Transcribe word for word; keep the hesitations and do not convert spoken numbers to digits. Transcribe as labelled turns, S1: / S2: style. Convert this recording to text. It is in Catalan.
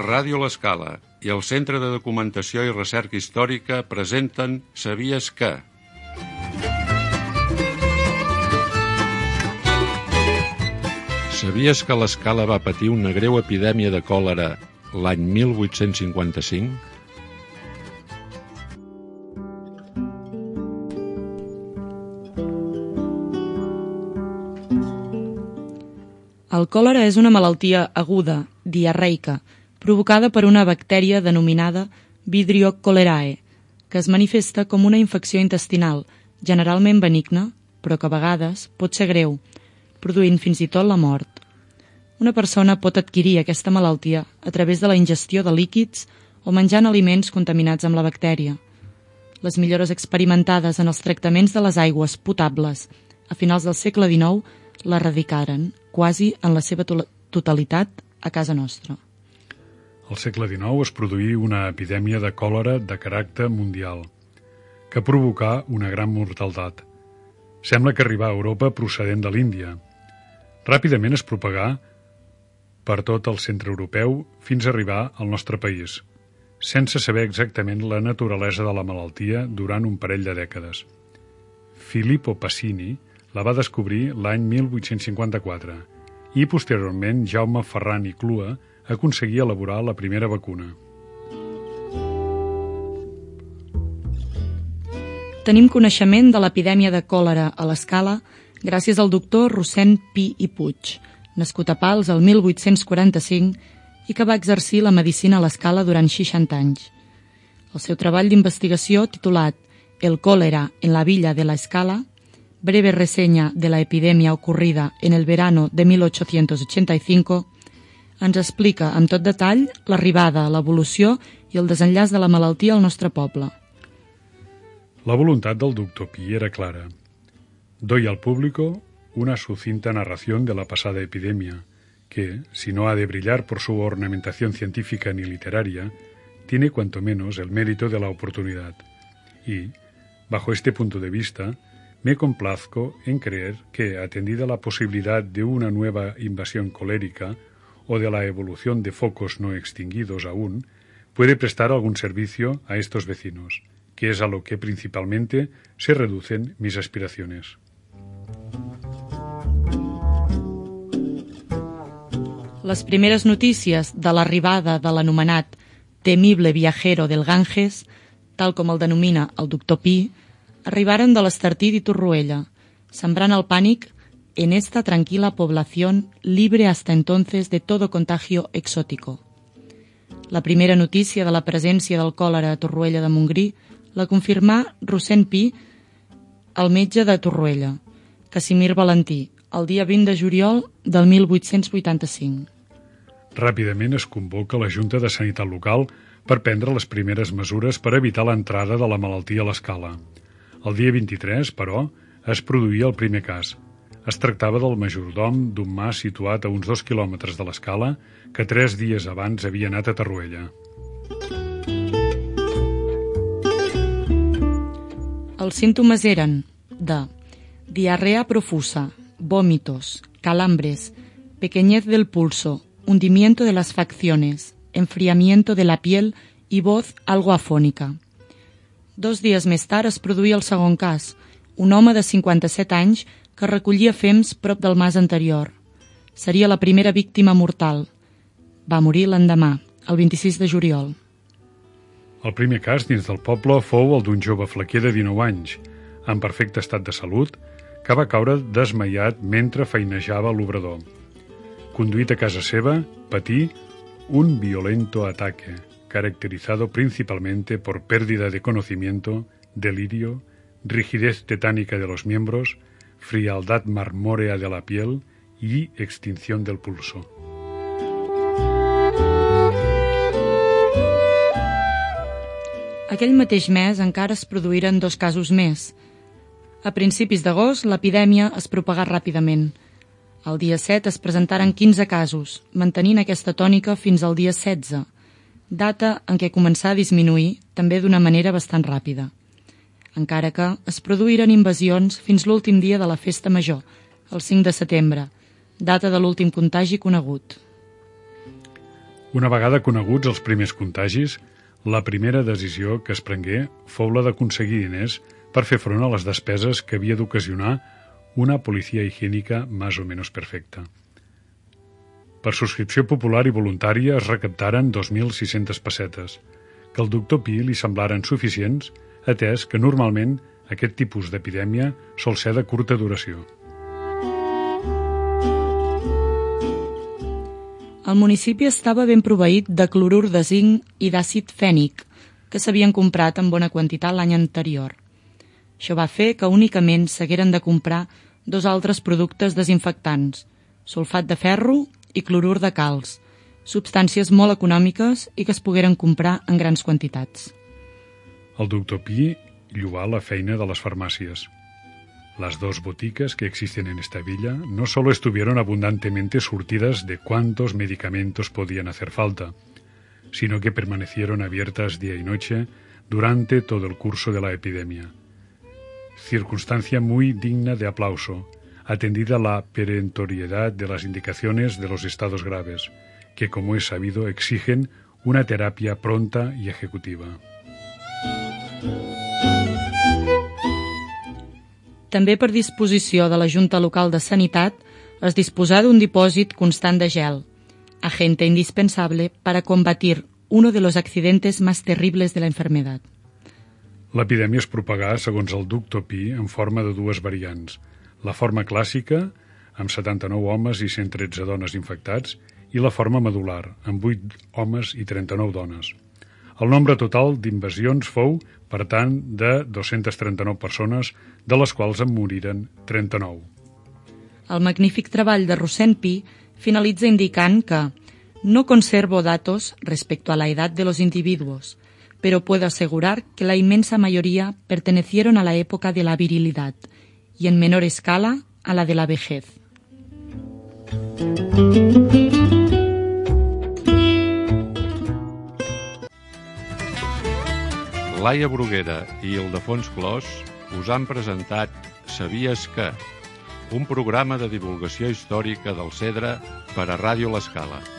S1: Ràdio L'Escala i el Centre de Documentació i Recerca Històrica presenten Sabies que? Sabies que l'Escala va patir una greu epidèmia de còlera l'any mil vuit-cents cinquanta-cinc?
S2: El còlera és una malaltia aguda, diarreica, provocada per una bactèria denominada Vibrio cholerae, que es manifesta com una infecció intestinal, generalment benigna, però que a vegades pot ser greu, produint fins i tot la mort. Una persona pot adquirir aquesta malaltia a través de la ingestió de líquids o menjant aliments contaminats amb la bactèria. Les millores experimentades en els tractaments de les aigües potables a finals del segle dinou l'erradicaren, quasi en la seva totalitat, a casa nostra.
S3: Al segle dinou es produí una epidèmia de còlera de caràcter mundial, que provocà una gran mortaldat. Sembla que arribà a Europa procedent de l'Índia. Ràpidament es propagà per tot el centre europeu fins a arribar al nostre país, sense saber exactament la naturalesa de la malaltia durant un parell de dècades. Filippo Passini la va descobrir l'any mil vuit-cents cinquanta-quatre i, posteriorment, Jaume Ferran i Clua aconseguí elaborar la primera vacuna.
S2: Tenim coneixement de l'epidèmia de còlera a l'Escala gràcies al doctor Rossend Pi i Puig, nascut a Pals el mil vuit-cents quaranta-cinc i que va exercir la medicina a l'Escala durant seixanta anys. El seu treball d'investigació, titulat El cólera en la villa de la Escala, breve reseña de la epidemia ocurrida en el verano de mil ochocientos ochenta y cinco, ens explica amb tot detall l'arribada, l'evolució i el desenllaç de la malaltia al nostre poble.
S3: La voluntat del doctor Pi era clara. Doy al público una sucinta narración de la pasada epidemia, que, si no ha de brillar por su ornamentación científica ni literaria, tiene cuanto menos el mérito de la oportunidad. Y, bajo este punto de vista, me complazco en creer que, atendida la posibilidad de una nueva invasión colérica o de la evolución de focos no extinguidos aún, puede prestar algún servicio a estos vecinos, que es a lo que principalmente se reducen mis aspiraciones.
S2: Les primeres notícies de l'arribada de l'anomenat temible viajero del Ganges, tal com el denomina el doctor Pi, arribaren de l'Estartit i Torroella, sembrant el pànic en esta tranquila población libre hasta entonces de todo contagio exótico. La primera notícia de la presència del còlera a Torroella de Montgrí la confirmà Rossend Pi, el metge de Torroella, Casimir Valentí, el dia vint de juliol del mil vuit-cents vuitanta-cinc.
S3: Ràpidament es convoca la Junta de Sanitat Local per prendre les primeres mesures per evitar l'entrada de la malaltia a l'Escala. El dia vint-i-tres, però, es produïa el primer cas. Es tractava del majordom d'un mas situat a uns dos quilòmetres de l'Escala que tres dies abans havia anat a Torroella.
S2: Els símptomes eren de diarrea profusa, vómitos, calambres, pequeñez del pulso, hundimiento de las facciones, enfriamiento de la piel y voz algo afónica. Dos dies més tard es produïa el segon cas, un home de cinquanta-set anys que recollia fems prop del mas anterior. Seria la primera víctima mortal. Va morir l'endemà, el vint-i-sis de juliol.
S3: El primer cas dins del poble fou el d'un jove flequer de dinou anys, en perfecte estat de salut, que va caure desmaiat mentre feinejava l'obrador. Conduït a casa seva, patí un violento ataque, caracterizado principalmente por pérdida de conocimiento, delirio, rigidez tetánica de los miembros, frialdad marmórea de la piel y extinción del pulso.
S2: Aquell mateix mes encara es produïren dos casos més. A principis d'agost, l'epidèmia es propagà ràpidament. El dia set es presentaren quinze casos, mantenint aquesta tònica fins al dia setze, data en què començà a disminuir, també d'una manera bastant ràpida. Encara que es produïren invasions fins l'últim dia de la festa major, el cinc de setembre, data de l'últim contagi conegut.
S3: Una vegada coneguts els primers contagis, la primera decisió que es prengué fou la d'aconseguir diners per fer front a les despeses que havia d'ocasionar una policia higiènica més o menys perfecta. Per subscripció popular i voluntària es recaptaren dos mil sis-centes pessetes, que al doctor Pi li semblaren suficients, atès que normalment aquest tipus d'epidèmia sol ser de curta duració.
S2: El municipi estava ben proveït de clorur de zinc i d'àcid fènic, que s'havien comprat en bona quantitat l'any anterior. Això va fer que únicament s'hagueren de comprar dos altres productes desinfectants, sulfat de ferro i clorur de calç, substàncies molt econòmiques i que es pogueren comprar en grans quantitats.
S3: El doctor Pi lloà la feina de les farmàcies. Las dos boticas que existen en esta villa no solo estuvieron abundantemente surtidas de cuántos medicamentos podían hacer falta, sino que permanecieron abiertas día y noche durante todo el curso de la epidemia. Circunstancia muy digna de aplauso, atendida la perentoriedad de las indicaciones de los estados graves, que, como es sabido, exigen una terapia pronta y ejecutiva.
S2: També per disposició de la Junta Local de Sanitat es disposà d'un dipòsit constant de gel, agente indispensable para combatir uno de los accidentes más terribles de la enfermedad.
S3: L'epidèmia es propagà, segons el doctor Pi, en forma de dues variants. La forma clàssica, amb setanta-nou homes i cent tretze dones infectats, i la forma medular, amb vuit homes i trenta-nou dones. El nombre total d'invasions fou, per tant, de dos-centes trenta-nou persones, de les quals en moriren trenta-nou.
S2: El magnífic treball de Rossend Pi finalitza indicant que no conservo datos respecto a la edad de los individuos, pero puedo asegurar que la inmensa mayoría pertenecieron a la época de la virilidad y en menor escala a la de la vejez.
S1: Laia Bruguera i Ildefons Clos us han presentat Sabies que? Un programa de divulgació històrica del Cedre per a Ràdio L'Escala.